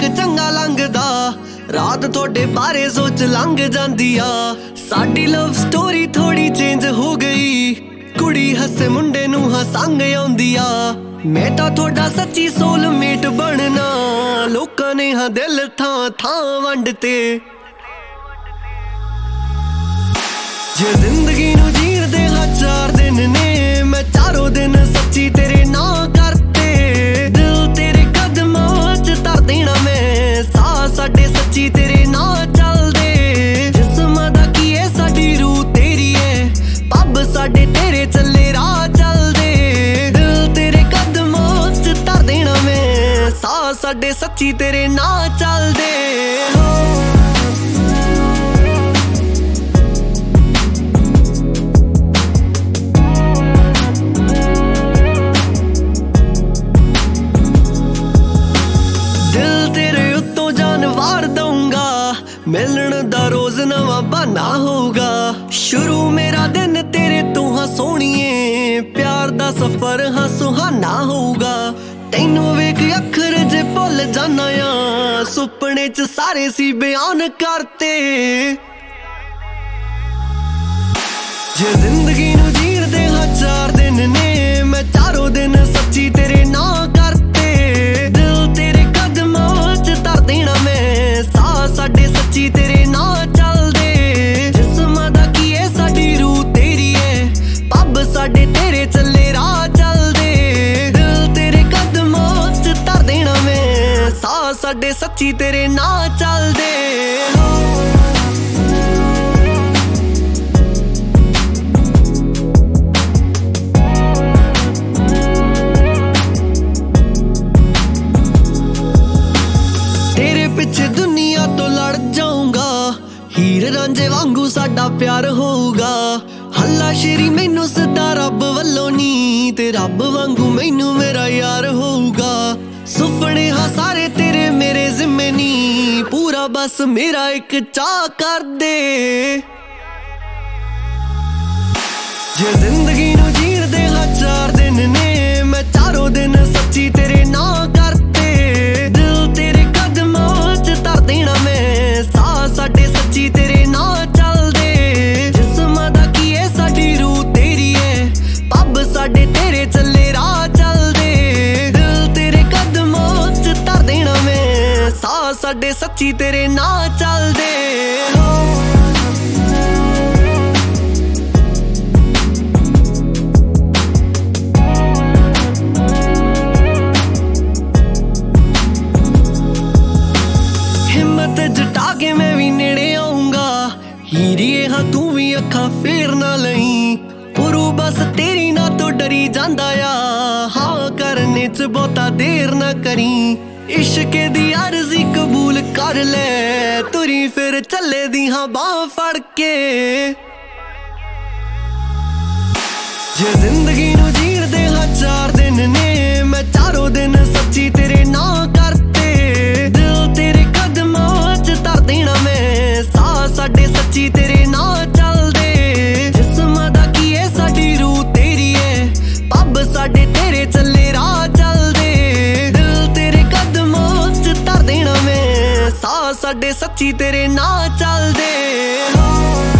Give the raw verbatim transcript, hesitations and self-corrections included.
चंगा लंघदा रात थोड़े बारे सोच लंघ जांदी आ। साडी लव स्टोरी थोड़ी चेंज हो गई, कुड़ी हसे मुंडे नू हसंग आउंदी आ। मैं तां थोड़ा सच्ची सोलमेट बनना, लोकां ने हां दिल थां थां वंडते। जे जिंदगी नू जीण दे हां चार दिन ने, मैं चारों दिन सच्ची तेरे नां करते। दिल तेरे कदमां च धर देना मैं, साह साडे सच्ची तेरे नां चलदे। जिस्मां दा की है साडी रूह तेरी है, पब साडे तेरे चले राह चलदे। दिल तेरे कदमां च धर देना मैं, साह साडे सच्ची तेरे नां चलदे। मिलन दा रोज नवा बहाना होगा, शुरू मेरा दिन तेरे तो हाँ सोहणीए। प्यार दा सफर हाँ सुहाना होगा, तैनू वेख अखर जे भुल जाना आ। सुपने च सारे सी बयान करते। जे जिंदगी नू जीण दे हाँ चार दिन ने, मैं चारों दिन सच्ची तेरे नां करते। दिल तेरे कदमां च धर देना मैं, साह साडे सच्ची तेरे नां चलदे। जिस्मां दा की है साडी रूह तेरी है, पब साडे तेरे चले राह चलदे। दिल तेरे कदमां च धर देना मैं, साह साडे सच्ची तेरे नां चलदे। पिछे दुनिया तो लड़ जाऊंगा, हीर रांझे वांगू साडा प्यार होगा। हल्ला शेरी मैनू सदा रब वल्लों नी, ते रब वांगू मैनू मेरा यार होगा। सुपने हाँ सारे तेरे मेरे जिम्मे नी, पूरा बस मेरा एक चाह कर दे। जे जिंदगी नू जीण दे हाँ चार दिन ने, मैं चारों दिन सच्ची तेरे नां करते। दिल तेरे कदमां च धर देना मैं, साह साडे सच्ची तेरे नां चलदे। जिस्मां दा की है साडी रूह तेरी है, पब साडे तेरे चले राह चलदे। दिल तेरे कदमां च धर देना मैं, साह साडे सच्ची तेरे नां चलदे। जटा के मैं भी नेड़े आऊंगा, हीरिए हाँ तू भी अखा फेर ना लई। पुरू बस तेरी ना तो डरी जांदा आ, हाँ करने च बहुता देर ना करी। इश्क दी अर्जी कबूल कर ले, तुरी फिर चले दी हाँ बांह फड़ के। जे जिंदगी नू जीण दे हाँ चार दिन ने, मैं चारों दिन सच्ची तेरे नां करते। दिल तेरे कदमां च धर देना मैं, साह साडे सच्ची तेरे नां चलदे। जिस्मां दा की है साडी रूह तेरी है, पब साडे तेरे चले राह चलदे। दिल तेरे कदमां च धर देना मैं, साह साडे सच्ची तेरे नां चलदे।